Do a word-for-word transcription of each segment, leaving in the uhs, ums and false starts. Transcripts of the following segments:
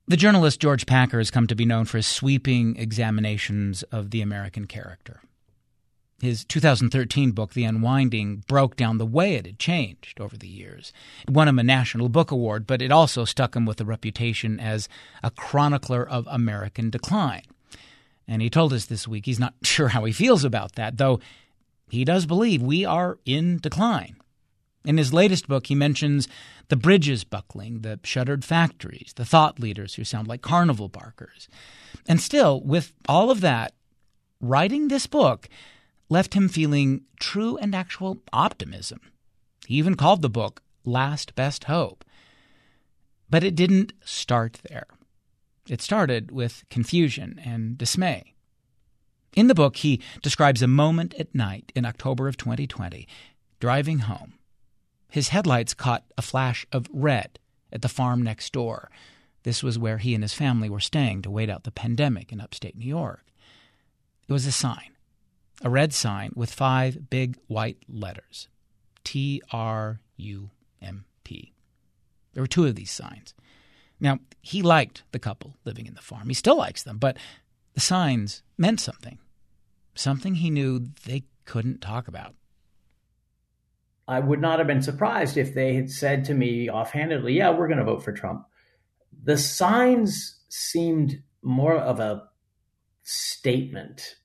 The journalist George Packer has come to be known for his sweeping examinations of the American character. His two thousand thirteen book, The Unwinding, broke down the way it had changed over the years. It won him a National Book Award, but it also stuck him with a reputation as a chronicler of American decline. And he told us this week he's not sure how he feels about that, though he does believe we are in decline. In his latest book, he mentions the bridges buckling, the shuttered factories, the thought leaders who sound like carnival barkers. And still, with all of that, writing this book left him feeling true and actual optimism. He even called the book Last Best Hope. But it didn't start there. It started with confusion and dismay. In the book, he describes a moment at night in October of twenty twenty, driving home. His headlights caught a flash of red at the farm next door. This was where he and his family were staying to wait out the pandemic in upstate New York. It was a sign, a red sign with five big white letters, T R U M P. There were two of these signs. Now, he liked the couple living in the farm. He still likes them, but the signs meant something, something he knew they couldn't talk about. I would not have been surprised if they had said to me offhandedly, yeah, we're going to vote for Trump. The signs seemed more of a statement,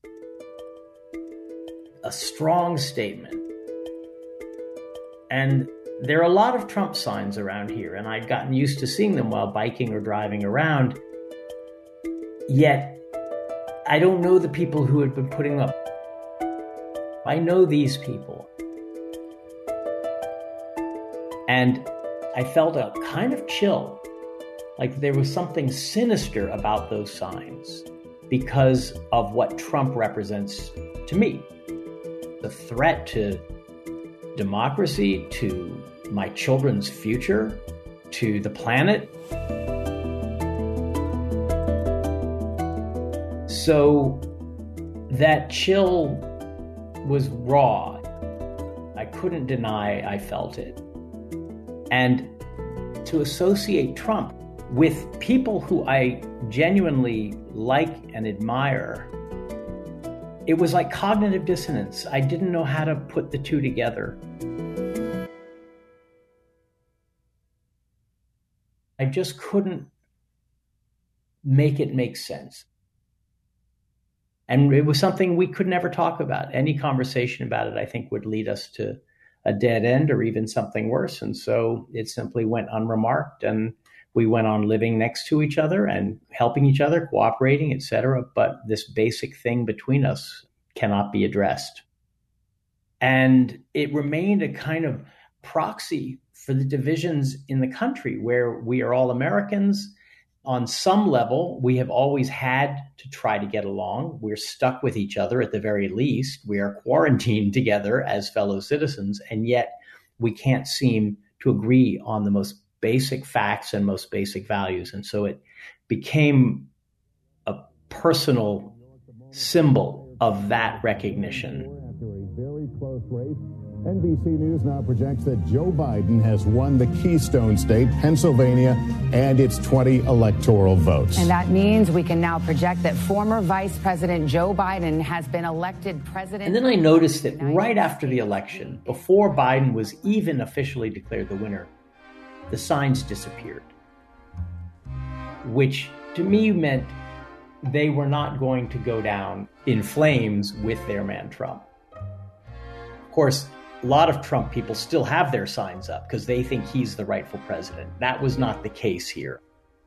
a strong statement. And there are a lot of Trump signs around here, and I'd gotten used to seeing them while biking or driving around. Yet, I don't know the people who had been putting them up. I know these people. And I felt a kind of chill, like there was something sinister about those signs because of what Trump represents to me. The threat to democracy, to my children's future, to the planet. So that chill was raw. I couldn't deny I felt it. And to associate Trump with people who I genuinely like and admire, it was like cognitive dissonance. I didn't know how to put the two together. I just couldn't make it make sense. And it was something we could never talk about. Any conversation about it, I think, would lead us to a dead end or even something worse. And so it simply went unremarked, and we went on living next to each other and helping each other, cooperating, et cetera. But this basic thing between us cannot be addressed. And it remained a kind of proxy for the divisions in the country where we are all Americans. On some level, we have always had to try to get along. We're stuck with each other at the very least. We are quarantined together as fellow citizens, and yet we can't seem to agree on the most basic facts and most basic values. And so it became a personal symbol of that recognition. After a very close race, N B C News now projects that Joe Biden has won the Keystone State, Pennsylvania, and its twenty electoral votes. And that means we can now project that former Vice President Joe Biden has been elected president. And then I noticed that right after the election, before Biden was even officially declared the winner, the signs disappeared, which to me meant they were not going to go down in flames with their man Trump. Of course, a lot of Trump people still have their signs up because they think he's the rightful president. That was not the case here.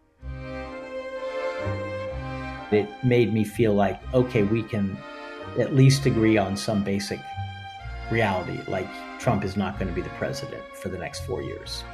It made me feel like, okay, we can at least agree on some basic reality, like Trump is not going to be the president for the next four years.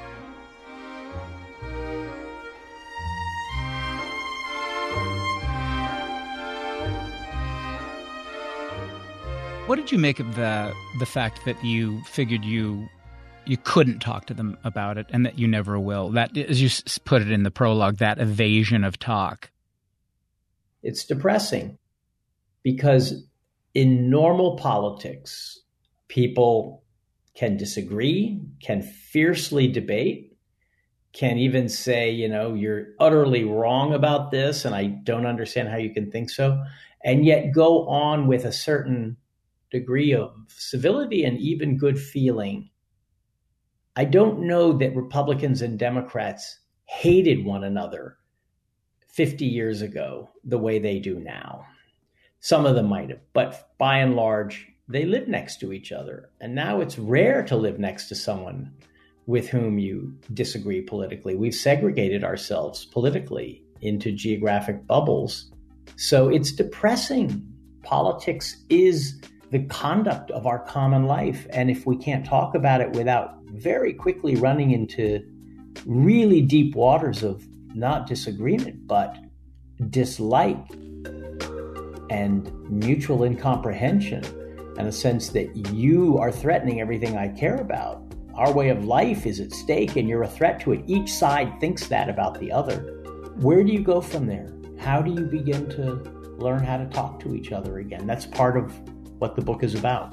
What did you make of the the fact that you figured you you couldn't talk to them about it and that you never will? That, as you put it in the prologue, that evasion of talk. It's depressing because in normal politics, people can disagree, can fiercely debate, can even say, you know, you're utterly wrong about this, and I don't understand how you can think so, and yet go on with a certain degree of civility and even good feeling. I don't know that Republicans and Democrats hated one another fifty years ago the way they do now. Some of them might have, but by and large, they live next to each other. And now it's rare to live next to someone with whom you disagree politically. We've segregated ourselves politically into geographic bubbles. So it's depressing. Politics is the conduct of our common life. And if we can't talk about it without very quickly running into really deep waters of not disagreement, but dislike and mutual incomprehension, and a sense that you are threatening everything I care about. Our way of life is at stake and you're a threat to it. Each side thinks that about the other. Where do you go from there? How do you begin to learn how to talk to each other again? That's part of what the book is about.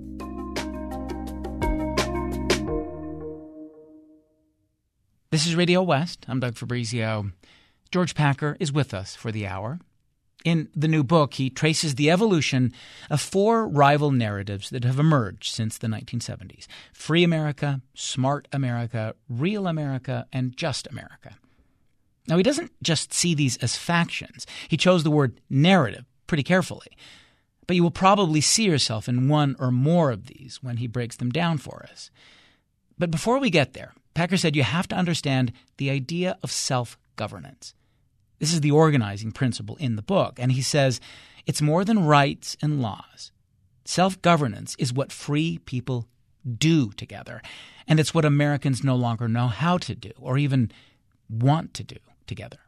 This is Radio West. I'm Doug Fabrizio. George Packer is with us for the hour. In the new book, he traces the evolution of four rival narratives that have emerged since the nineteen seventies. Free America, Smart America, Real America, and Just America. Now, he doesn't just see these as factions. He chose the word narrative pretty carefully. But you will probably see yourself in one or more of these when he breaks them down for us. But before we get there, Packer said you have to understand the idea of self-governance. This is the organizing principle in the book, and he says it's more than rights and laws. Self-governance is what free people do together, and it's what Americans no longer know how to do or even want to do together.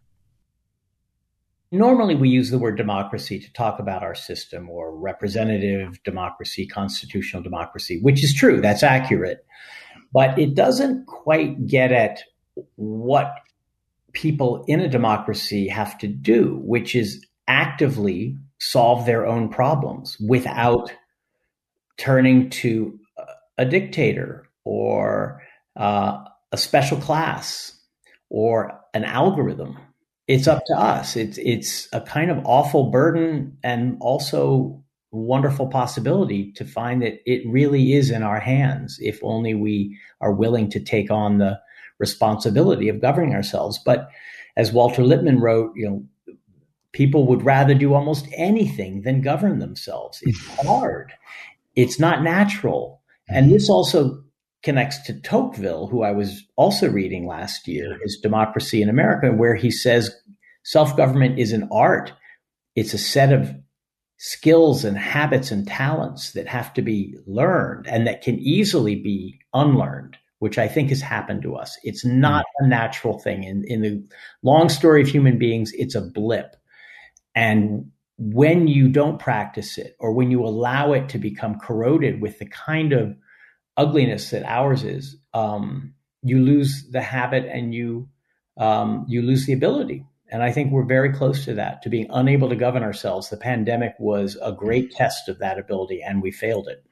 Normally we use the word democracy to talk about our system, or representative democracy, constitutional democracy, which is true, that's accurate. But it doesn't quite get at what people in a democracy have to do, which is actively solve their own problems without turning to a dictator or uh, a special class or an algorithm. It's up to us. It's it's a kind of awful burden and also wonderful possibility to find that it really is in our hands if only we are willing to take on the responsibility of governing ourselves. But as Walter Lippmann wrote, you know, people would rather do almost anything than govern themselves. It's hard. It's not natural. And this also connects to Tocqueville, who I was also reading last year, his Democracy in America, where he says self-government is an art. It's a set of skills and habits and talents that have to be learned and that can easily be unlearned, which I think has happened to us. It's not a natural thing. In, in the long story of human beings, it's a blip. And when you don't practice it, or when you allow it to become corroded with the kind of ugliness that ours is, um, you lose the habit and you um, you lose the ability. And I think we're very close to that, to being unable to govern ourselves. The pandemic was a great test of that ability, and we failed it.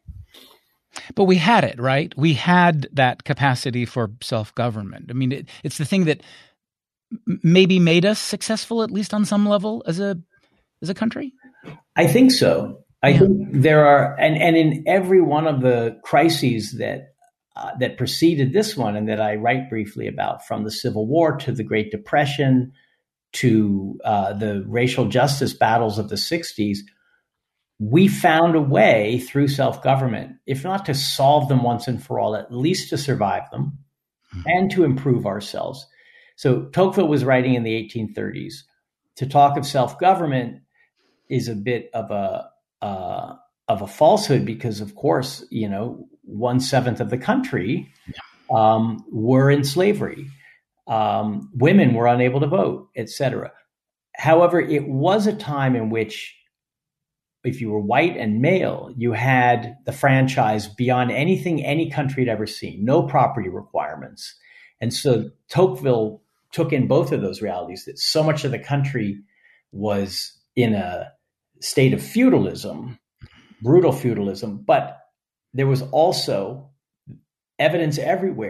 But we had it, right? We had that capacity for self-government. I mean, it, it's the thing that m- maybe made us successful, at least on some level, as a as a country? I think so. I yeah. think there are, and, and in every one of the crises that uh, that preceded this one, and that I write briefly about, from the Civil War to the Great Depression to uh, the racial justice battles of the sixties, we found a way through self-government, if not to solve them once and for all, at least to survive them mm-hmm. and to improve ourselves. So Tocqueville was writing in the eighteen thirties. To talk of self-government is a bit of a uh, of a falsehood, because, of course, you know, one seventh of the country um, were in slavery. Um, women were unable to vote, et cetera. However, it was a time in which, if you were white and male, you had the franchise beyond anything any country had ever seen, no property requirements. And so Tocqueville took in both of those realities, that so much of the country was in a state of feudalism, brutal feudalism, but there was also evidence everywhere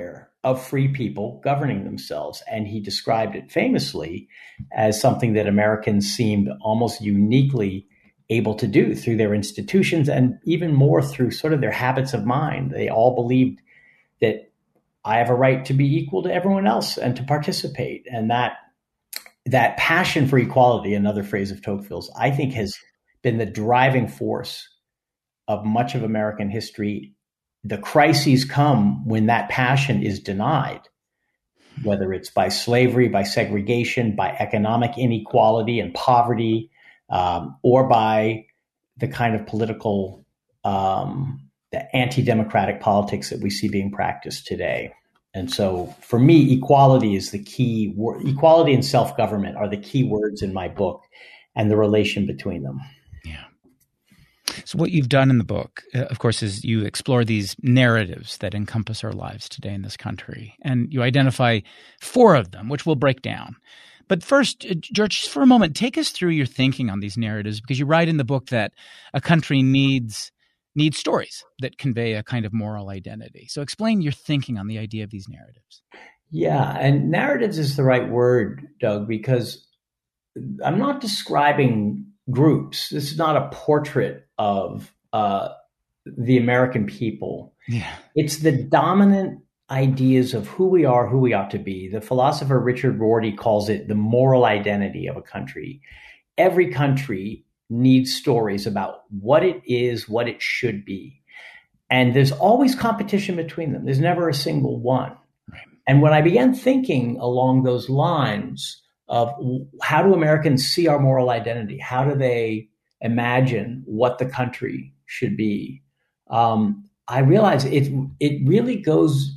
of free people governing themselves. And he described it famously as something that Americans seemed almost uniquely able to do through their institutions and even more through sort of their habits of mind. They all believed that I have a right to be equal to everyone else and to participate. And that that passion for equality, another phrase of Tocqueville's, I think has been the driving force of much of American history. The crises come when that passion is denied, whether it's by slavery, by segregation, by economic inequality and poverty, um, or by the kind of political, um, the anti-democratic politics that we see being practiced today. And so for me, equality is the key word. Equality and self-government are the key words in my book and the relation between them. Yeah. So what you've done in the book, uh, of course, is you explore these narratives that encompass our lives today in this country. And you identify four of them, which we'll break down. But first, uh, George, just for a moment, take us through your thinking on these narratives, because you write in the book that a country needs needs stories that convey a kind of moral identity. So explain your thinking on the idea of these narratives. Yeah, and narratives is the right word, Doug, because I'm not describing groups. This is not a portrait of uh, the American people. Yeah. It's the dominant ideas of who we are, who we ought to be. The philosopher Richard Rorty calls it the moral identity of a country. Every country needs stories about what it is, what it should be. And there's always competition between them. There's never a single one. Right. And when I began thinking along those lines of how do Americans see our moral identity? How do they imagine what the country should be? Um, I realized it, it really goes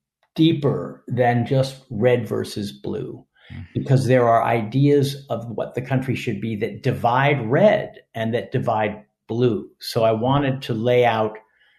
deeper than just red versus blue. Because there are ideas of what the country should be that divide red and that divide blue. So I wanted to lay out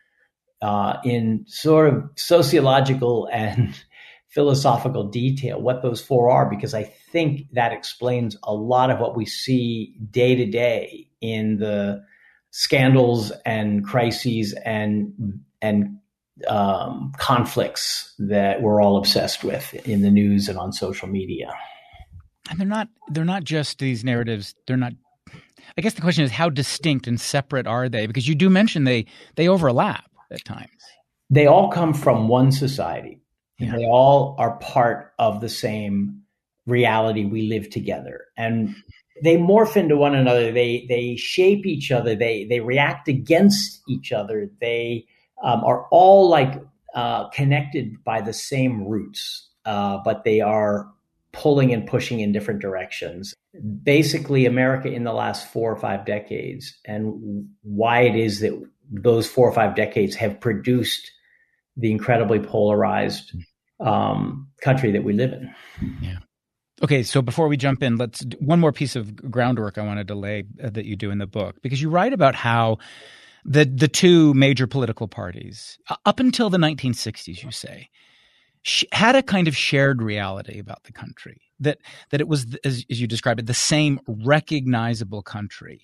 uh, in sort of sociological and philosophical detail what those four are, because I think that explains a lot of what we see day to day in the scandals and crises and and Um, conflicts that we're all obsessed with in the news and on social media. And they're not they're not just these narratives. They're not I guess the question is, how distinct and separate are they? Because you do mention they they overlap at times. They all come from one society. Yeah. They all are part of the same reality. We live together. And they morph into one another. They they shape each other. They they react against each other. They Um, are all like uh, connected by the same roots, uh, but they are pulling and pushing in different directions. Basically, America in the last four or five decades, and why it is that those four or five decades have produced the incredibly polarized um, country that we live in. Yeah. Okay, so before we jump in, let's do one more piece of groundwork I wanted to lay uh, that you do in the book, because you write about how The the two major political parties, up until the nineteen sixties, you say, sh- had a kind of shared reality about the country, that that it was, as, as you describe it, the same recognizable country.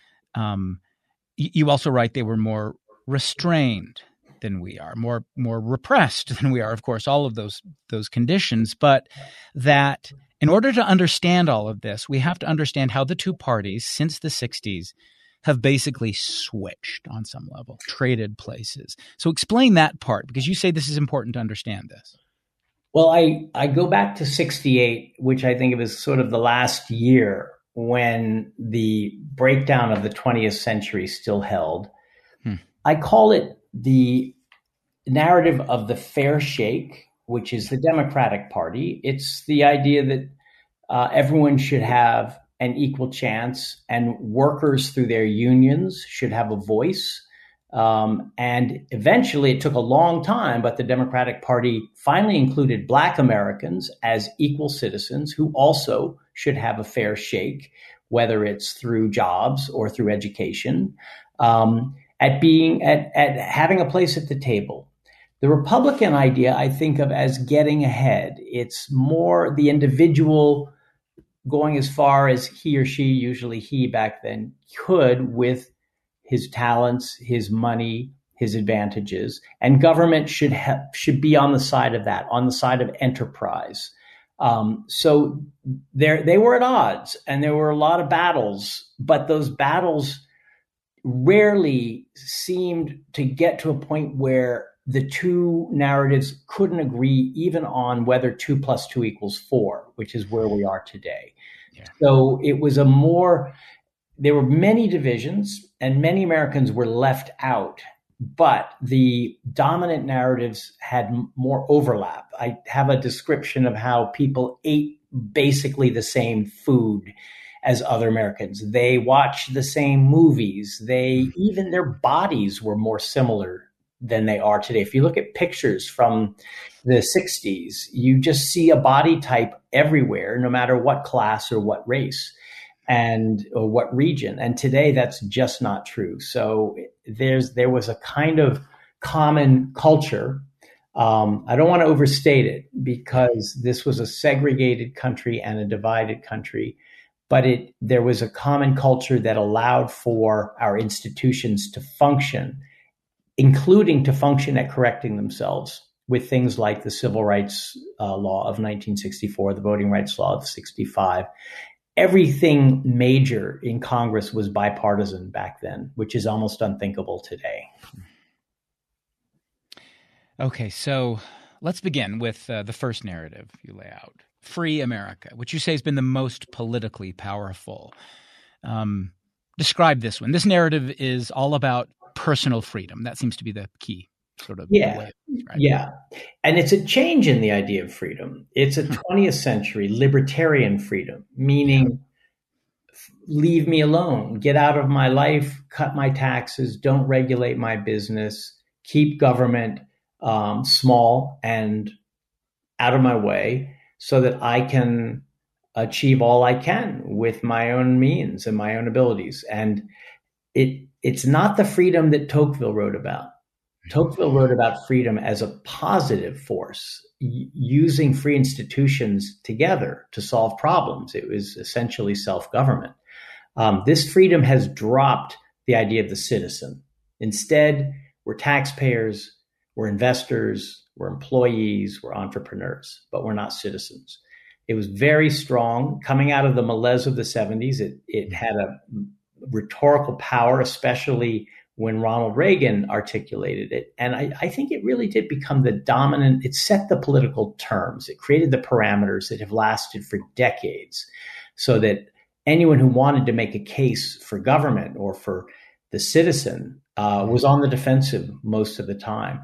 Um, you, you also write they were more restrained than we are, more more repressed than we are, of course, all of those those conditions, but that in order to understand all of this, we have to understand how the two parties since the sixties have basically switched on some level, traded places. So explain that part, because you say this is important to understand this. Well, I, I go back to sixty-eight, which I think of as sort of the last year when the breakdown of the twentieth century still held. Hmm. I call it the narrative of the fair shake, which is the Democratic Party. It's the idea that uh, everyone should have an equal chance, and workers through their unions should have a voice. Um, and eventually, it took a long time, but the Democratic Party finally included Black Americans as equal citizens who also should have a fair shake, whether it's through jobs or through education, um, at being at, at having a place at the table. The Republican idea I think of as getting ahead. It's more the individual going as far as he or she, usually he back then, could with his talents, his money, his advantages, and government should ha- should be on the side of that, on the side of enterprise. Um, so there, they were at odds, and there were a lot of battles, but those battles rarely seemed to get to a point where the two narratives couldn't agree even on whether two plus two equals four, which is where we are today. Yeah. So it was a more, there were many divisions and many Americans were left out, but the dominant narratives had more overlap. I have a description of how people ate basically the same food as other Americans. They watched the same movies. They, even their bodies were more similar than they are today. If you look at pictures from the sixties, you just see a body type everywhere, no matter what class or what race and or what region. And today that's just not true. So there's there was a kind of common culture. Um, I don't want to overstate it because this was a segregated country and a divided country, but it there was a common culture that allowed for our institutions to function, including to function at correcting themselves with things like the Civil Rights uh, Law of nineteen sixty-four, the Voting Rights Law of sixty-five. Everything major in Congress was bipartisan back then, which is almost unthinkable today. Okay, so let's begin with uh, the first narrative you lay out, Free America, which you say has been the most politically powerful. Um, describe this one. This narrative is all about personal freedom. That seems to be the key sort of yeah, way. Right? Yeah. And it's a change in the idea of freedom. It's a twentieth century libertarian freedom, meaning leave me alone, get out of my life, cut my taxes, don't regulate my business, keep government um, small and out of my way so that I can achieve all I can with my own means and my own abilities. And it it's not the freedom that Tocqueville wrote about. Tocqueville wrote about freedom as a positive force, y- using free institutions together to solve problems. It was essentially self-government. Um, this freedom has dropped the idea of the citizen. Instead, we're taxpayers, we're investors, we're employees, we're entrepreneurs, but we're not citizens. It was very strong. Coming out of the malaise of the seventies, it, it had a rhetorical power, especially when Ronald Reagan articulated it. And I, I think it really did become the dominant, it set the political terms. It created the parameters that have lasted for decades so that anyone who wanted to make a case for government or for the citizen uh, was on the defensive most of the time.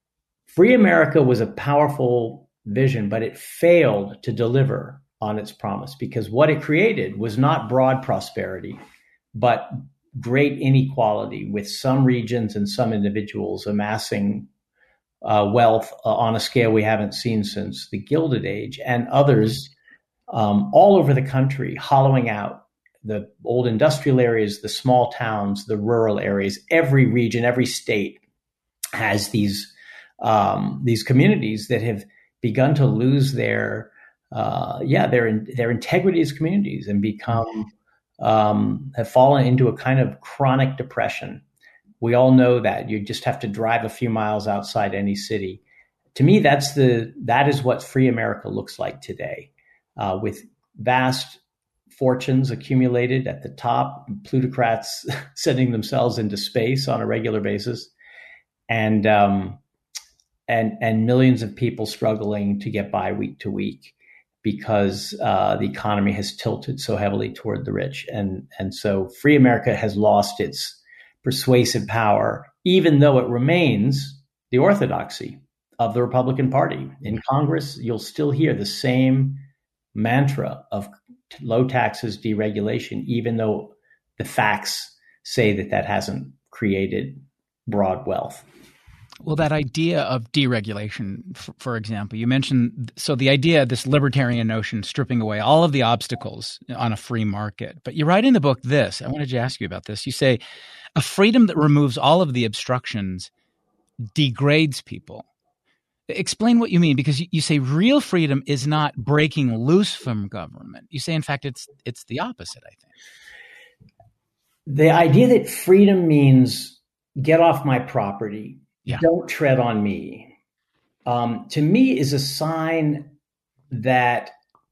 Free America was a powerful vision, but it failed to deliver on its promise because what it created was not broad prosperity, but great inequality, with some regions and some individuals amassing uh, wealth uh, on a scale we haven't seen since the Gilded Age, and others um, all over the country hollowing out the old industrial areas, the small towns, the rural areas. Every region, every state has these um, these communities that have begun to lose their uh, yeah their their integrity as communities and become Um, have fallen into a kind of chronic depression. We all know that. You just have to drive a few miles outside any city. To me, that's the that is what free America looks like today, uh, with vast fortunes accumulated at the top, plutocrats sending themselves into space on a regular basis, and um, and and millions of people struggling to get by week to week, because uh, the economy has tilted so heavily toward the rich. And, and so free America has lost its persuasive power, even though it remains the orthodoxy of the Republican Party. In Congress, you'll still hear the same mantra of low taxes, deregulation, even though the facts say that that hasn't created broad wealth. Well, that idea of deregulation, for, for example, you mentioned, so the idea, this libertarian notion, stripping away all of the obstacles on a free market. But you write in the book this, I wanted to ask you about this. You say, a freedom that removes all of the obstructions degrades people. Explain what you mean, because you, you say real freedom is not breaking loose from government. You say, in fact, it's it's the opposite, I think. The idea that freedom means get off my property, Yeah. don't tread on me, um, to me is a sign that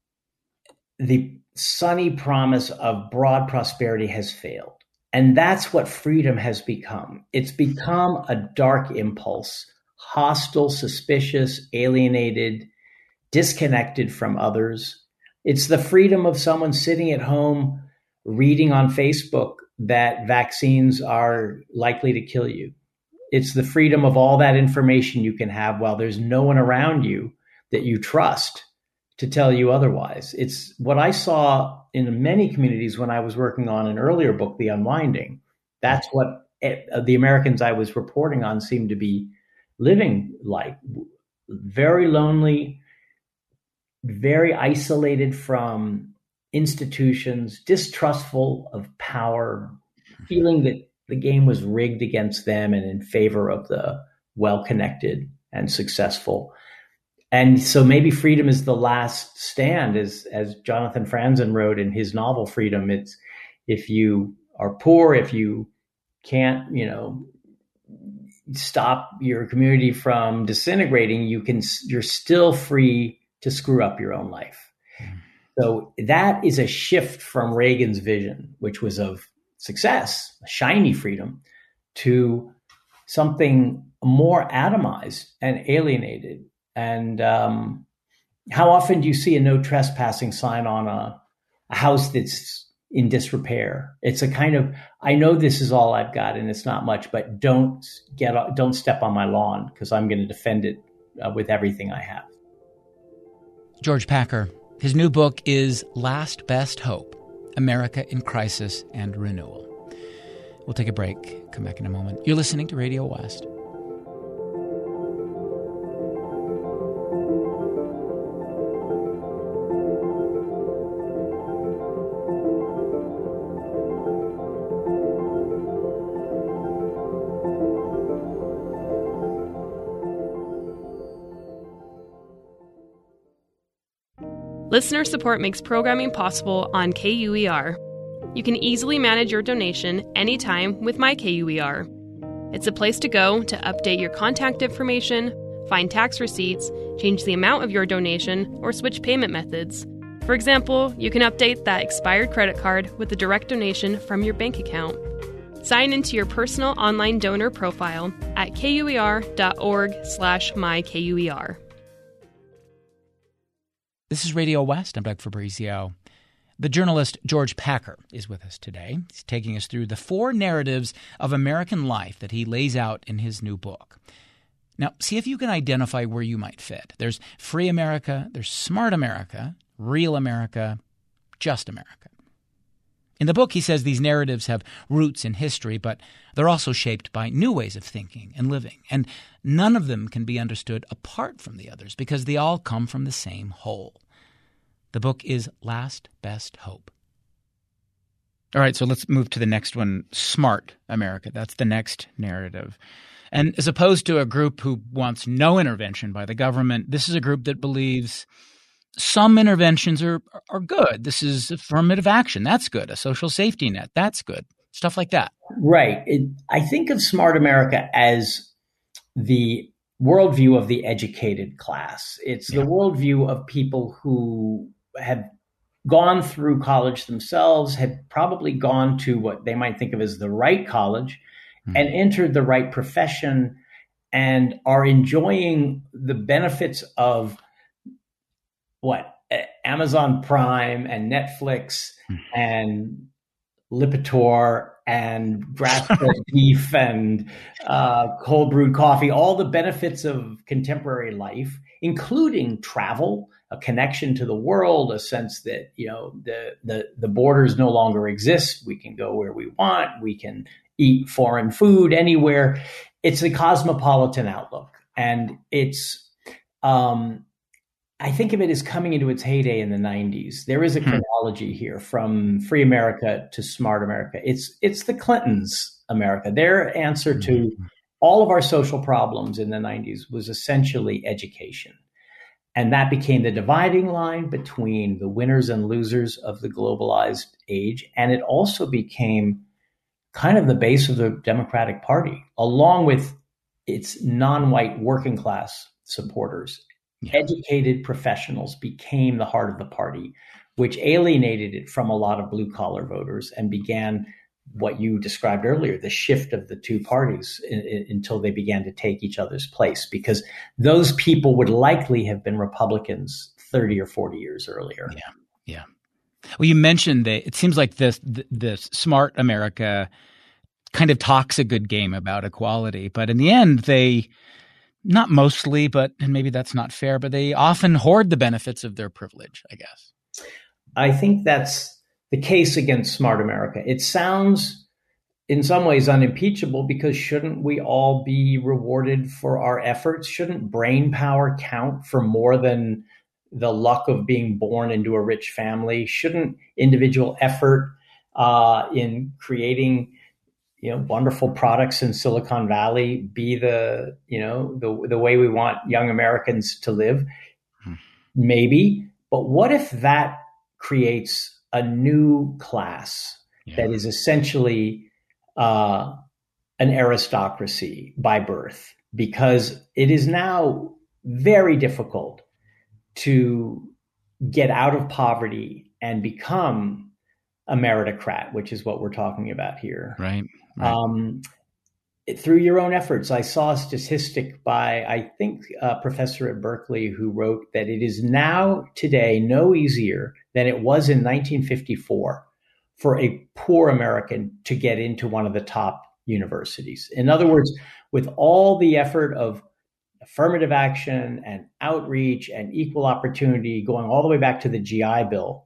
the sunny promise of broad prosperity has failed. And that's what freedom has become. It's become a dark impulse, hostile, suspicious, alienated, disconnected from others. It's the freedom of someone sitting at home reading on Facebook that vaccines are likely to kill you. It's the freedom of all that information you can have while there's no one around you that you trust to tell you otherwise. It's what I saw in many communities when I was working on an earlier book, The Unwinding. That's what it, the Americans I was reporting on seemed to be living like. Very lonely, very isolated from institutions, distrustful of power, feeling that the game was rigged against them and in favor of the well-connected and successful. And so maybe freedom is the last stand, as, as Jonathan Franzen wrote in his novel, Freedom. It's if you are poor, if you can't, you know, stop your community from disintegrating, you can, you're still free to screw up your own life. So that is a shift from Reagan's vision, which was of success, shiny freedom, to something more atomized and alienated. And um, how often do you see a no trespassing sign on a, a house that's in disrepair? It's a kind of, I know this is all I've got and it's not much, but don't get, don't step on my lawn because I'm going to defend it uh, with everything I have. George Packer, his new book is Last Best Hope, America in Crisis and Renewal. We'll take a break, come back in a moment. You're listening to Radio West. Listener support makes programming possible on K U E R. You can easily manage your donation anytime with My K U E R. It's a place to go to update your contact information, find tax receipts, change the amount of your donation, or switch payment methods. For example, you can update that expired credit card with a direct donation from your bank account. Sign into your personal online donor profile at kuer.org slash mykuer. This is Radio West. I'm Doug Fabrizio. The journalist George Packer is with us today. He's taking us through the four narratives of American life that he lays out in his new book. Now, see if you can identify where you might fit. There's Free America, there's Smart America, Real America, Just America. In the book, he says these narratives have roots in history, but they're also shaped by new ways of thinking and living. And none of them can be understood apart from the others because they all come from the same whole. The book is Last Best Hope. All right, so let's move to the next one, Smart America. That's the next narrative. And as opposed to a group who wants no intervention by the government, this is a group that believes some interventions are are good. This is affirmative action. That's good. A social safety net. That's good. Stuff like that. Right. It, I think of Smart America as the worldview of the educated class. It's yeah. the worldview of people who have gone through college themselves, have probably gone to what they might think of as the right college mm-hmm. and entered the right profession and are enjoying the benefits of what Amazon Prime and Netflix mm-hmm. and Lipitor and grass-fed beef and uh, cold brewed coffee, all the benefits of contemporary life, including travel, a connection to the world, a sense that, you know, the, the, the borders no longer exist. We can go where we want. We can eat foreign food anywhere. It's a cosmopolitan outlook. And it's, um, I think of it as coming into its heyday in the nineties. There is a chronology here from Free America to Smart America. It's it's the Clintons' America. Their answer to all of our social problems in the nineties was essentially education. And that became the dividing line between the winners and losers of the globalized age. And it also became kind of the base of the Democratic Party, along with its non-white working class supporters. Yeah. Educated professionals became the heart of the party, which alienated it from a lot of blue-collar voters and began what you described earlier, the shift of the two parties in, in, until they began to take each other's place, because those people would likely have been Republicans thirty or forty years earlier. Yeah, yeah. Well, you mentioned that it seems like this, this smart America kind of talks a good game about equality, but in the end, they, not mostly, but, and maybe that's not fair, but they often hoard the benefits of their privilege, I guess. I think that's the case against smart America. It sounds in some ways unimpeachable, because shouldn't we all be rewarded for our efforts? Shouldn't brain power count for more than the luck of being born into a rich family? Shouldn't individual effort uh, in creating, you know, wonderful products in Silicon Valley be the, you know, the the way we want young Americans to live? Hmm. Maybe, but what if that creates a new class yeah. that is essentially uh, an aristocracy by birth, because it is now very difficult to get out of poverty and become a meritocrat, which is what we're talking about here. Right. right. Um, through your own efforts, I saw a statistic by, I think, a professor at Berkeley who wrote that it is now today no easier than it was in nineteen fifty-four for a poor American to get into one of the top universities. In other words, with all the effort of affirmative action and outreach and equal opportunity going all the way back to the G I Bill,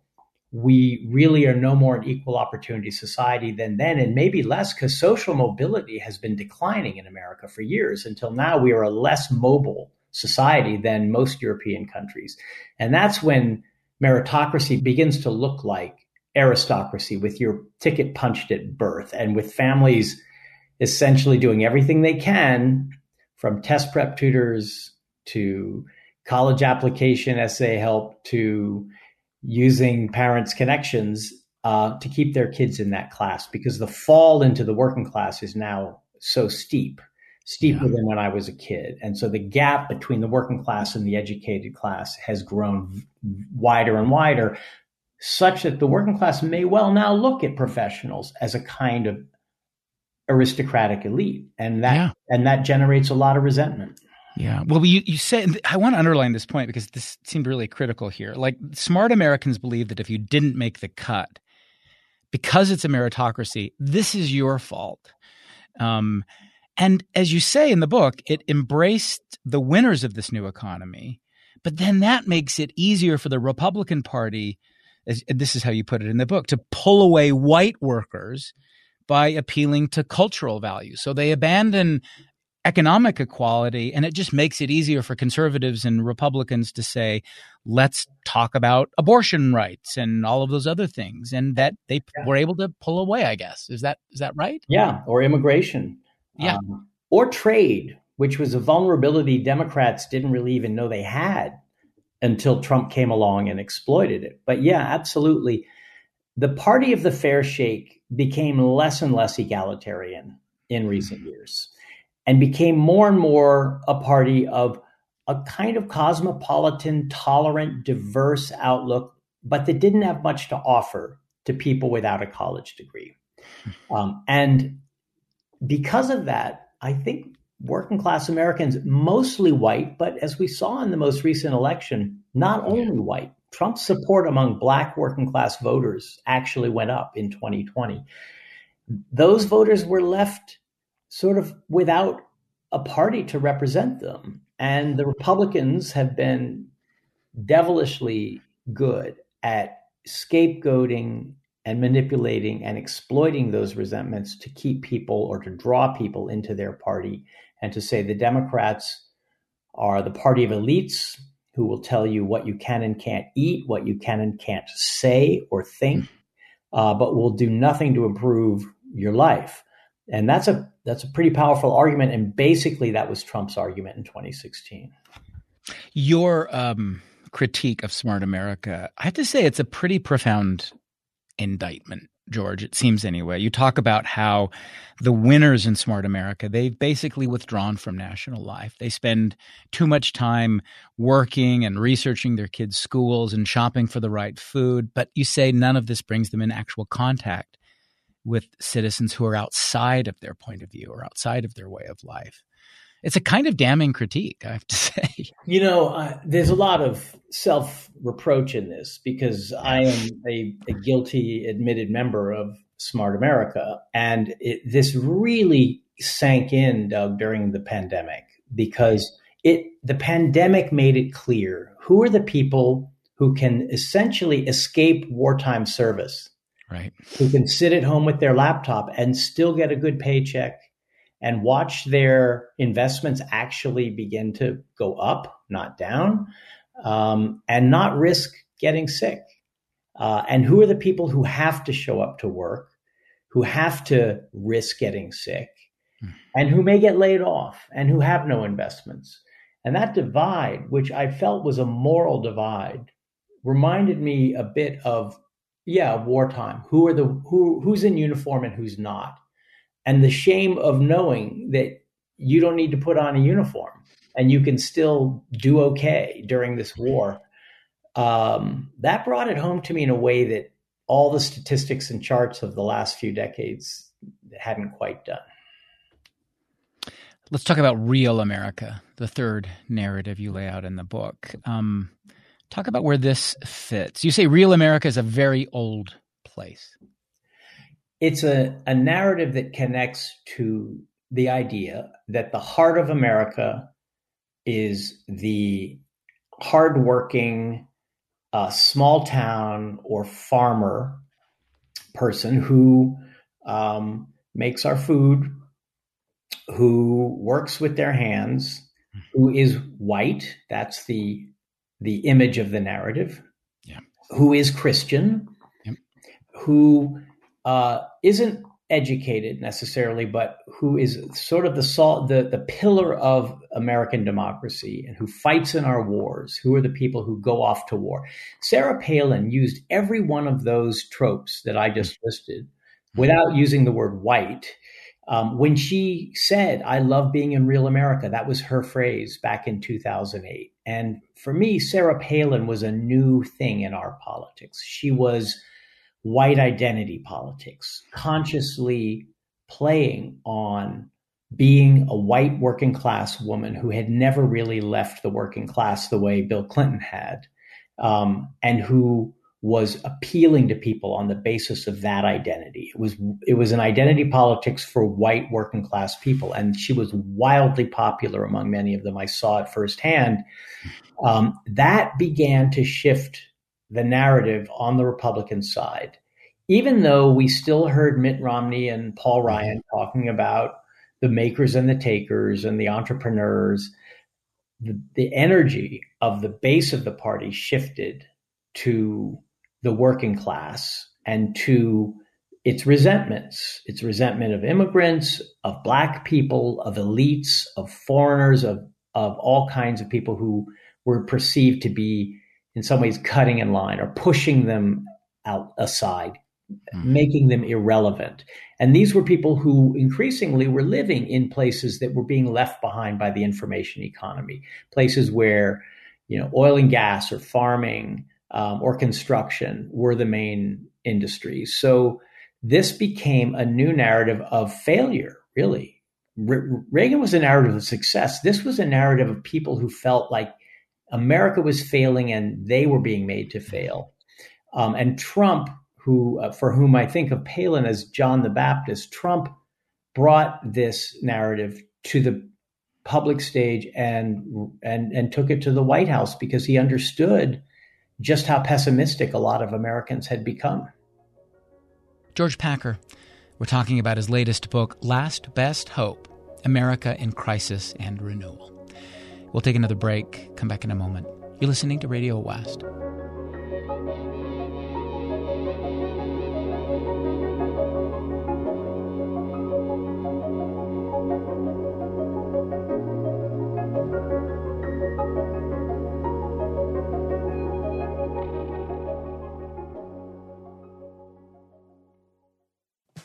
we really are no more an equal opportunity society than then, and maybe less, because social mobility has been declining in America for years. Until now, we are a less mobile society than most European countries. And that's when meritocracy begins to look like aristocracy, with your ticket punched at birth, and with families essentially doing everything they can, from test prep tutors to college application essay help to using parents' connections uh, to keep their kids in that class, because the fall into the working class is now so steep, steeper yeah. than when I was a kid. And so the gap between the working class and the educated class has grown wider and wider, such that the working class may well now look at professionals as a kind of aristocratic elite. And that, yeah. and that generates a lot of resentment. Yeah. Well, you, you said, I want to underline this point because this seemed really critical here. Like, smart Americans believe that if you didn't make the cut, because it's a meritocracy, this is your fault. Um, and as you say in the book, it embraced the winners of this new economy, but then that makes it easier for the Republican Party, as, this is how you put it in the book, to pull away white workers by appealing to cultural values. So they abandon economic equality, and it just makes it easier for conservatives and Republicans to say, let's talk about abortion rights and all of those other things, and that they yeah. were able to pull away, I guess. Is that is that right? Yeah, or immigration. Yeah. Um, or trade, which was a vulnerability Democrats didn't really even know they had until Trump came along and exploited it. But yeah, absolutely. The party of the fair shake became less and less egalitarian in recent years, and became more and more a party of a kind of cosmopolitan, tolerant, diverse outlook, but that didn't have much to offer to people without a college degree. Um, and because of that, I think working class Americans, mostly white, but as we saw in the most recent election, not only white. Trump's support among Black working class voters actually went up in twenty twenty. Those voters were left sort of without a party to represent them. And the Republicans have been devilishly good at scapegoating and manipulating and exploiting those resentments to keep people, or to draw people into their party, and to say the Democrats are the party of elites who will tell you what you can and can't eat, what you can and can't say or think, uh, but will do nothing to improve your life. And that's a that's a pretty powerful argument. And basically, that was Trump's argument in twenty sixteen. Your um, critique of Smart America, I have to say, it's a pretty profound indictment, George, it seems anyway. You talk about how the winners in Smart America, they've basically withdrawn from national life. They spend too much time working and researching their kids' schools and shopping for the right food. But you say none of this brings them in actual contact with citizens who are outside of their point of view or outside of their way of life. It's a kind of damning critique, I have to say. You know, uh, there's a lot of self-reproach in this because I am a, a guilty admitted member of Smart America. And it, this really sank in, Doug, during the pandemic because it the pandemic made it clear who are the people who can essentially escape wartime service, right? Who can sit at home with their laptop and still get a good paycheck and watch their investments actually begin to go up, not down, um, and not risk getting sick. Uh, and who are the people who have to show up to work, who have to risk getting sick, mm. and who may get laid off and who have no investments? And that divide, which I felt was a moral divide, reminded me a bit of, yeah, wartime. Who are the who who's in uniform and who's not? And the shame of knowing that you don't need to put on a uniform and you can still do okay during this war. Um, that brought it home to me in a way that all the statistics and charts of the last few decades hadn't quite done. Let's talk about Real America, the third narrative you lay out in the book. Um, talk about where this fits. You say Real America is a very old place. It's a, a narrative that connects to the idea that the heart of America is the hardworking, uh, small town or farmer person who um, makes our food, who works with their hands, who is white. That's the the image of the narrative. Yeah. Who is Christian, yep. who Uh, isn't educated necessarily, but who is sort of the salt, the, the pillar of American democracy and who fights in our wars, who are the people who go off to war. Sarah Palin used every one of those tropes that I just listed without using the word white. Um, when she said, I love being in Real America, that was her phrase back in two thousand eight. And for me, Sarah Palin was a new thing in our politics. She was white identity politics, consciously playing on being a white working class woman who had never really left the working class the way Bill Clinton had, um, and who was appealing to people on the basis of that identity. It was it was an identity politics for white working class people, and she was wildly popular among many of them. I saw it firsthand. Um, that began to shift the narrative on the Republican side, even though we still heard Mitt Romney and Paul Ryan talking about the makers and the takers and the entrepreneurs. The, the energy of the base of the party shifted to the working class and to its resentments, its resentment of immigrants, of Black people, of elites, of foreigners, of, of all kinds of people who were perceived to be in some ways cutting in line or pushing them out aside, mm-hmm. making them irrelevant. And these were people who increasingly were living in places that were being left behind by the information economy, places where, you know, oil and gas or farming um, or construction were the main industries. So this became a new narrative of failure, really. Re- Reagan was a narrative of success. This was a narrative of people who felt like America was failing and they were being made to fail. Um, and Trump, who uh, for whom I think of Palin as John the Baptist, Trump brought this narrative to the public stage and and and took it to the White House because he understood just how pessimistic a lot of Americans had become. George Packer, we're talking about his latest book, Last Best Hope, America in Crisis and Renewal. We'll take another break, come back in a moment. You're listening to Radio West.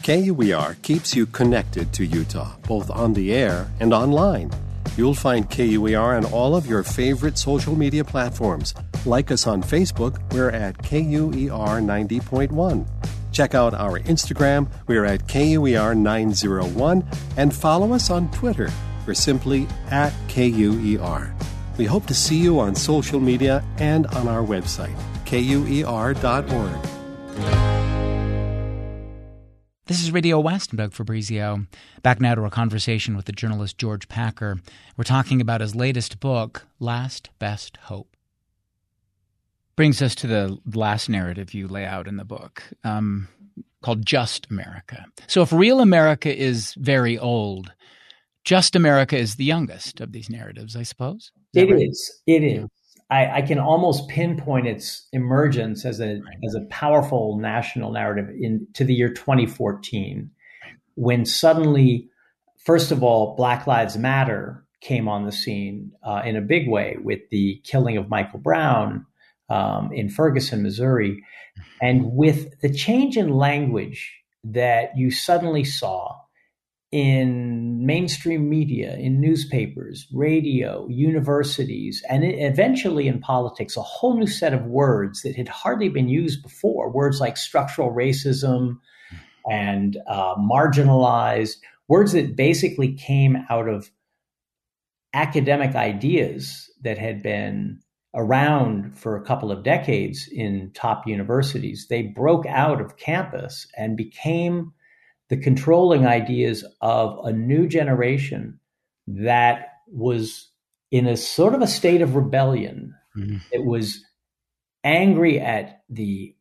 K U E R keeps you connected to Utah, both on the air and online. You'll find K U E R on all of your favorite social media platforms. Like us on Facebook, we're at K U E R ninety point one. Check out our Instagram, we're at K U E R nine oh one, and follow us on Twitter, we're simply at K U E R. We hope to see you on social media and on our website, K U E R dot org. This is Radio West. I'm Doug Fabrizio. Back now to our conversation with the journalist George Packer. We're talking about his latest book, Last Best Hope. Brings us to the last narrative you lay out in the book, um, called Just America. So if Real America is very old, Just America is the youngest of these narratives, I suppose? Is it right? is. It is. Yeah. I, I can almost pinpoint its emergence as a right. as a powerful national narrative in to the year twenty fourteen, when suddenly, first of all, Black Lives Matter came on the scene uh, in a big way with the killing of Michael Brown um, in Ferguson, Missouri, and with the change in language that you suddenly saw in mainstream media, in newspapers, radio, universities, and eventually in politics, a whole new set of words that had hardly been used before. Words like structural racism and uh, marginalized, words that basically came out of academic ideas that had been around for a couple of decades in top universities. They broke out of campus and became the controlling ideas of a new generation that was in a sort of a state of rebellion. Mm-hmm. It was angry at the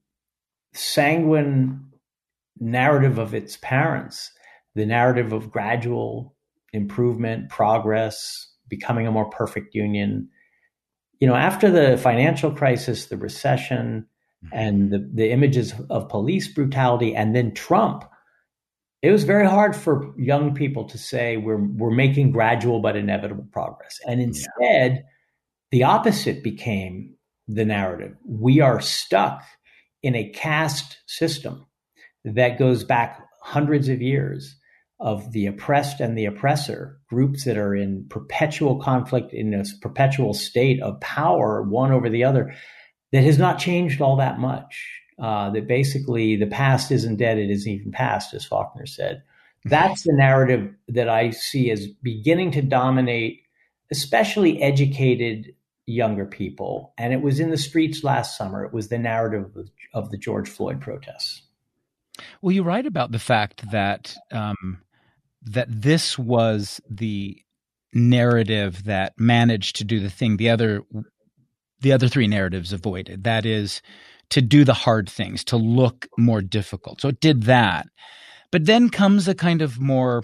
sanguine narrative of its parents, the narrative of gradual improvement, progress, becoming a more perfect union. You know, after the financial crisis, the recession, mm-hmm. and the, the images of police brutality, and then Trump, it was very hard for young people to say we're we're making gradual but inevitable progress. And instead, yeah. the opposite became the narrative. We are stuck in a caste system that goes back hundreds of years of the oppressed and the oppressor, groups that are in perpetual conflict, in a perpetual state of power, one over the other, that has not changed all that much. Uh, that basically the past isn't dead, it isn't even past, as Faulkner said. That's the narrative that I see as beginning to dominate, especially educated younger people. And it was in the streets last summer. It was the narrative of, of the George Floyd protests. Well, you write about the fact that um, that this was the narrative that managed to do the thing the other the other three narratives avoided. That is, to do the hard things, to look more difficult. So it did that. But then comes a kind of more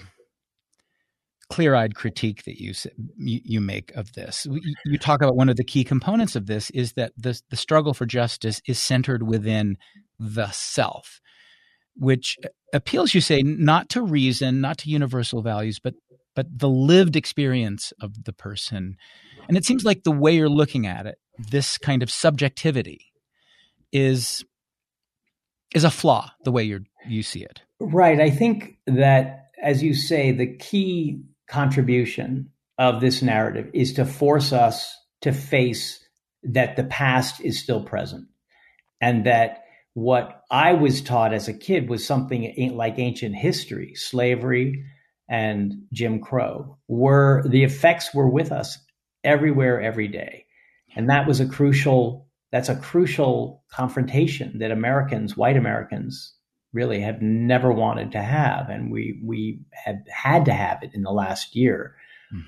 clear-eyed critique that you you, you make of this. You, you talk about one of the key components of this is that the, the struggle for justice is centered within the self, which appeals, you say, not to reason, not to universal values, but but the lived experience of the person. And it seems like the way you're looking at it, this kind of subjectivity, is is a flaw, the way you you see it. Right. I think that, as you say, the key contribution of this narrative is to force us to face that the past is still present, and that what I was taught as a kid was something like ancient history, slavery and Jim Crow, were the effects were with us everywhere, every day. And that was a crucial That's a crucial confrontation that Americans, white Americans, really have never wanted to have. And we we have had to have it in the last year. Mm.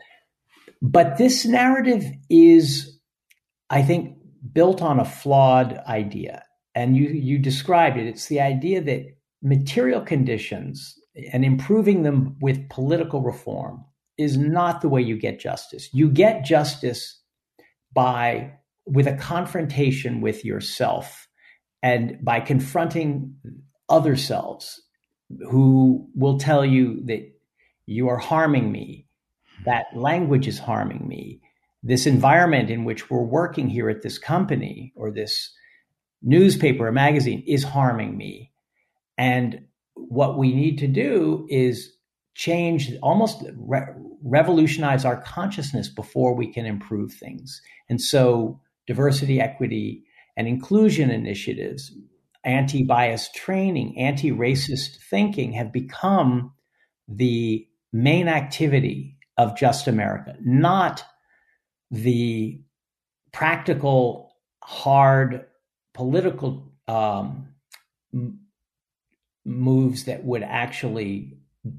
But this narrative is, I think, built on a flawed idea. And you, you described it. It's the idea that material conditions and improving them with political reform is not the way you get justice. You get justice by with a confrontation with yourself and by confronting other selves who will tell you that you are harming me, that language is harming me, this environment in which we're working here at this company or this newspaper or magazine is harming me. And what we need to do is change, almost re- revolutionize our consciousness before we can improve things. And so diversity, equity, and inclusion initiatives, anti-bias training, anti-racist thinking have become the main activity of Just America, not the practical, hard political um, m- moves that would actually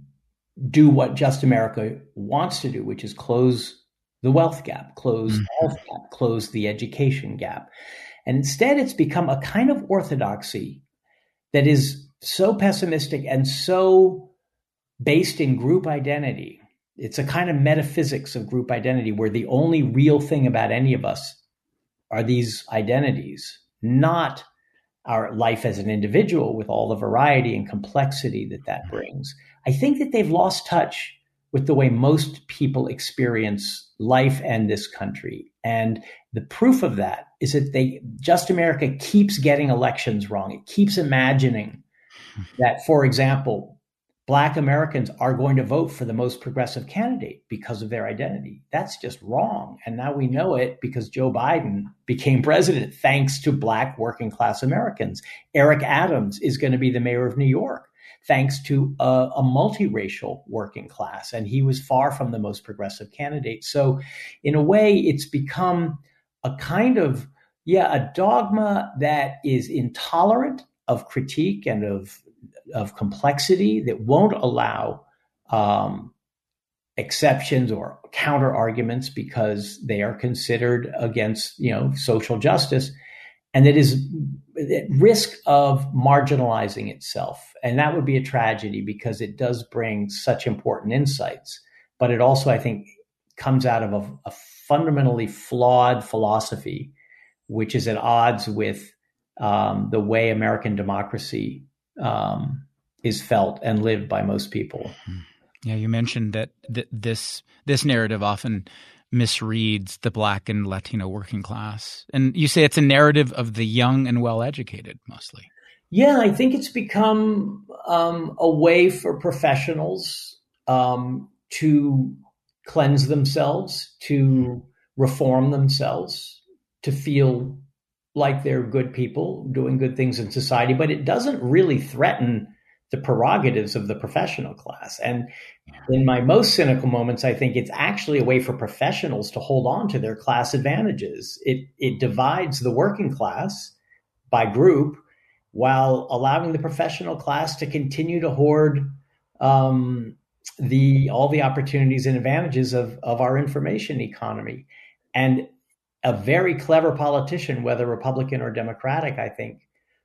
do what Just America wants to do, which is close the wealth gap, close the health gap, close the education gap. And instead, it's become a kind of orthodoxy that is so pessimistic and so based in group identity. It's a kind of metaphysics of group identity where the only real thing about any of us are these identities, not our life as an individual with all the variety and complexity that that brings. I think that they've lost touch with the way most people experience life and this country. And the proof of that is that they, Just America keeps getting elections wrong. It keeps imagining that, for example, Black Americans are going to vote for the most progressive candidate because of their identity. That's just wrong. And now we know it because Joe Biden became president thanks to Black working class Americans. Eric Adams is going to be the mayor of New York thanks to a, a multiracial working class. And he was far from the most progressive candidate. So in a way, it's become a kind of, yeah, a dogma that is intolerant of critique and of of complexity, that won't allow um, exceptions or counter arguments because they are considered against, you know, social justice, and that is at risk of marginalizing itself. And that would be a tragedy because it does bring such important insights, but it also, I think, comes out of a, a fundamentally flawed philosophy, which is at odds with um, the way American democracy Um, is felt and lived by most people. Yeah, you mentioned that th- this this narrative often misreads the Black and Latino working class, and you say it's a narrative of the young and well-educated, mostly. Yeah, I think it's become um, a way for professionals um, to cleanse themselves, to reform themselves, to feel like they're good people doing good things in society, but it doesn't really threaten the prerogatives of the professional class. And in my most cynical moments, I think it's actually a way for professionals to hold on to their class advantages. It it divides the working class by group while allowing the professional class to continue to hoard um, the all the opportunities and advantages of, of our information economy. And a very clever politician, whether Republican or Democratic, I think,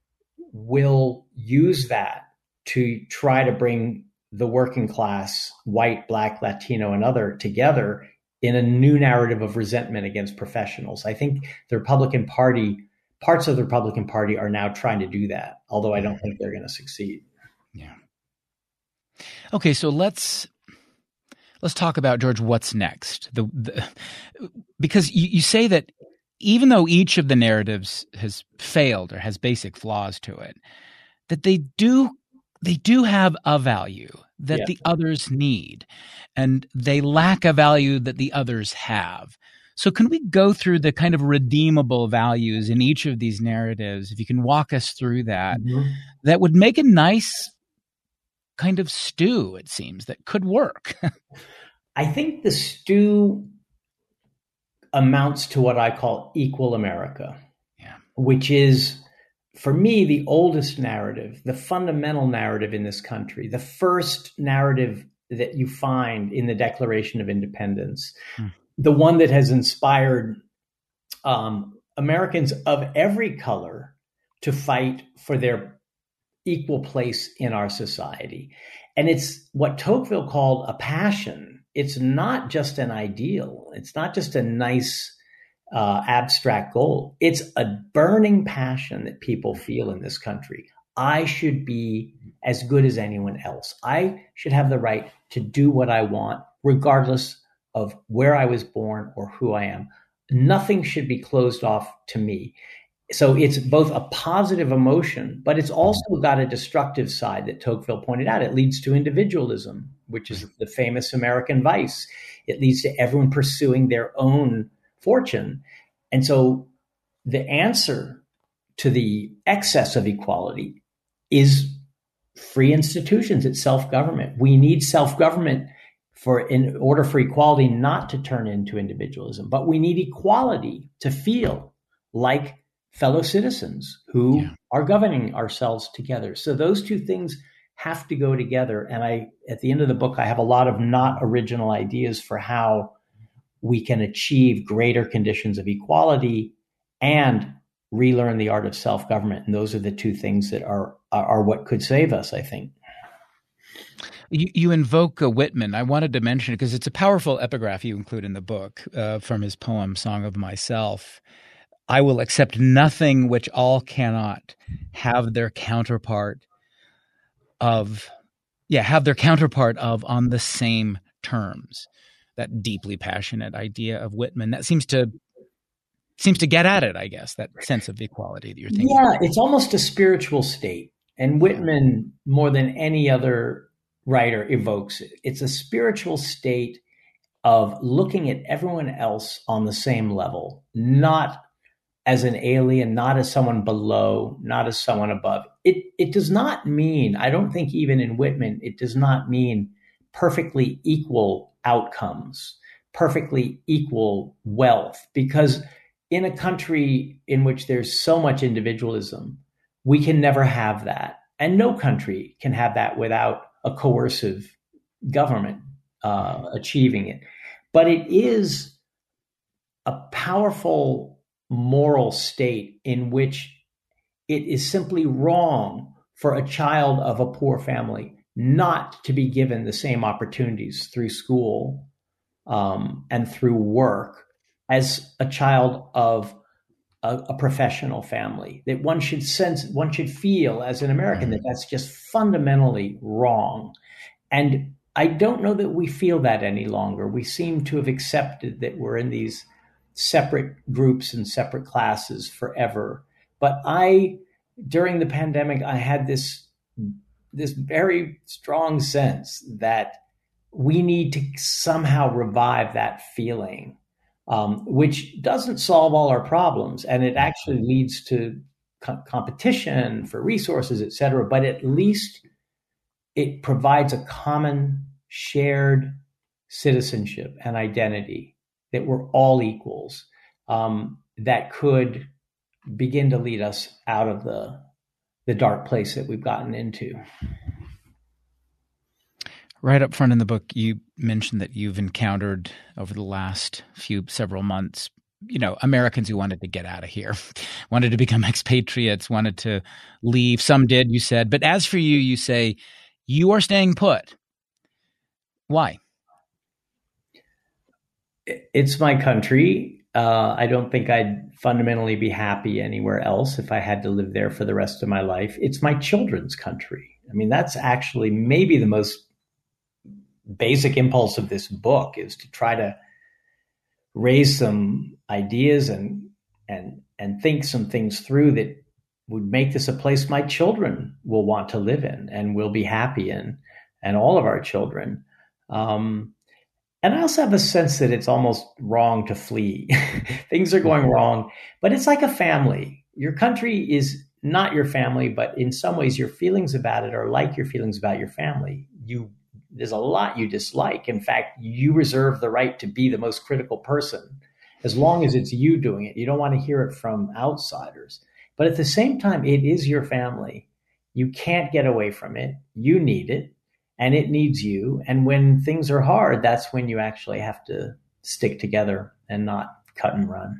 will use that to try to bring the working class, white, Black, Latino, and other together in a new narrative of resentment against professionals. I think the Republican Party, parts of the Republican Party are now trying to do that, although I don't think they're going to succeed. Yeah. Okay, so let's let's talk about, George, what's next. The, the because you, you say that even though each of the narratives has failed or has basic flaws to it, that they do they do have a value that yeah. the others need, and they lack a value that the others have. So can we go through the kind of redeemable values in each of these narratives, if you can walk us through that, mm-hmm. that would make a nice kind of stew, it seems, that could work? I think the stew amounts to what I call equal America, yeah. which is, for me, the oldest narrative, the fundamental narrative in this country, the first narrative that you find in the Declaration of Independence, hmm. the one that has inspired um, Americans of every color to fight for their equal place in our society. And it's what Tocqueville called a passion. It's not just an ideal. It's not just a nice uh, abstract goal. It's a burning passion that people feel in this country. I should be as good as anyone else. I should have the right to do what I want, regardless of where I was born or who I am. Nothing should be closed off to me. so it's both a positive emotion, but it's also got a destructive side that Tocqueville pointed out. It leads to individualism, which is the famous American vice. It leads to everyone pursuing their own fortune. And so the answer to the excess of equality is free institutions. It's self-government. We need self-government for in order for equality not to turn into individualism, but we need equality to feel like fellow citizens who yeah. are governing ourselves together. So those two things have to go together. And I, at the end of the book, I have a lot of not original ideas for how we can achieve greater conditions of equality and relearn the art of self-government. And those are the two things that are, are, are what could save us, I think. You, you invoke uh, Whitman. I wanted to mention it because it's a powerful epigraph you include in the book uh, from his poem, Song of Myself. I will accept nothing which all cannot have their counterpart of, yeah, have their counterpart of on the same terms. That deeply passionate idea of Whitman that seems to seems to get at it, I guess, that sense of equality that you're thinking. Yeah, about. It's almost a spiritual state. And Whitman, more than any other writer, evokes it. It's a spiritual state of looking at everyone else on the same level, not as an alien, not as someone below, not as someone above. It it does not mean, I don't think even in Whitman, it does not mean perfectly equal outcomes, perfectly equal wealth, because in a country in which there's so much individualism, we can never have that. And no country can have that without a coercive government uh, achieving it. But it is a powerful moral state in which it is simply wrong for a child of a poor family not to be given the same opportunities through school um, and through work as a child of a, a professional family. That one should sense, one should feel as an American that that's just fundamentally wrong. And I don't know that we feel that any longer. We seem to have accepted that we're in these separate groups and separate classes forever. But I, during the pandemic, I had this, this very strong sense that we need to somehow revive that feeling, um, which doesn't solve all our problems. And it actually leads to co- competition for resources, et cetera. But at least it provides a common shared citizenship and identity that we're all equals, um, that could begin to lead us out of the the dark place that we've gotten into. Right up front in the book, you mentioned that you've encountered over the last few several months, you know, Americans who wanted to get out of here, wanted to become expatriates, wanted to leave. Some did, you said. But as for you, you say you are staying put. Why? It's my country. Uh, I don't think I'd fundamentally be happy anywhere else if I had to live there for the rest of my life. It's my children's country. I mean, that's actually maybe the most basic impulse of this book, is to try to raise some ideas and and and think some things through that would make this a place my children will want to live in and will be happy in, and all of our children. Um, And I also have a sense that it's almost wrong to flee. Things are going wrong, but it's like a family. Your country is not your family, but in some ways your feelings about it are like your feelings about your family. You, there's a lot you dislike. In fact, you reserve the right to be the most critical person as long as it's you doing it. You don't want to hear it from outsiders. But at the same time, it is your family. You can't get away from it. You need it. And it needs you. And when things are hard, that's when you actually have to stick together and not cut and run.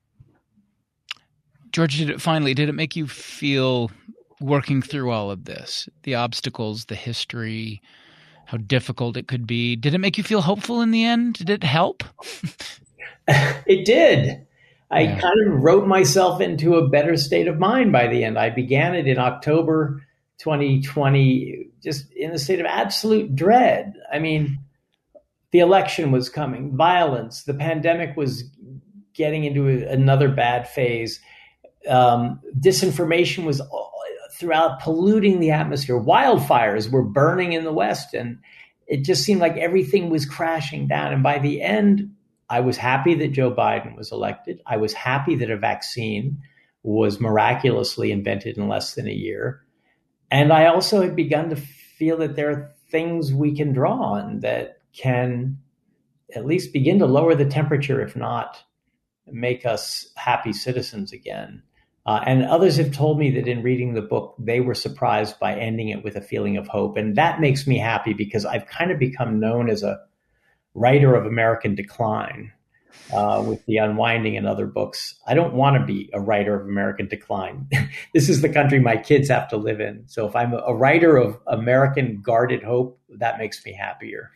George, did it finally, did it make you feel, working through all of this, the obstacles, the history, how difficult it could be, did it make you feel hopeful in the end? Did it help? It did. I yeah. kind of wrote myself into a better state of mind by the end. I began it in October twenty twenty, just in a state of absolute dread. I mean, the election was coming, violence, the pandemic was getting into a, another bad phase. um, disinformation was throughout, polluting the atmosphere. Wildfires were burning in the West, and it just seemed like everything was crashing down. And by the end, I was happy that Joe Biden was elected. I was happy that a vaccine was miraculously invented in less than a year. And I also had begun to feel that there are things we can draw on that can at least begin to lower the temperature, if not make us happy citizens again. Uh, and others have told me that in reading the book, they were surprised by ending it with a feeling of hope. And that makes me happy because I've kind of become known as a writer of American decline uh, with The Unwinding and other books. I don't want to be a writer of American decline. This is the country my kids have to live in. So if I'm a writer of American guarded hope, that makes me happier.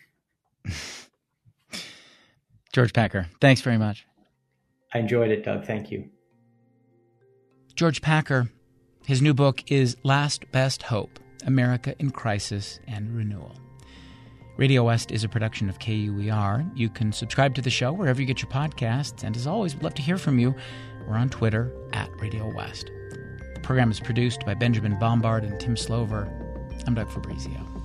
George Packer, thanks very much. I enjoyed it, Doug. Thank you. George Packer, his new book is Last Best Hope, America in Crisis and Renewal. Radio West is a production of K U E R. You can subscribe to the show wherever you get your podcasts. And as always, we'd love to hear from you. We're on Twitter at Radio West. The program is produced by Benjamin Bombard and Tim Slover. I'm Doug Fabrizio.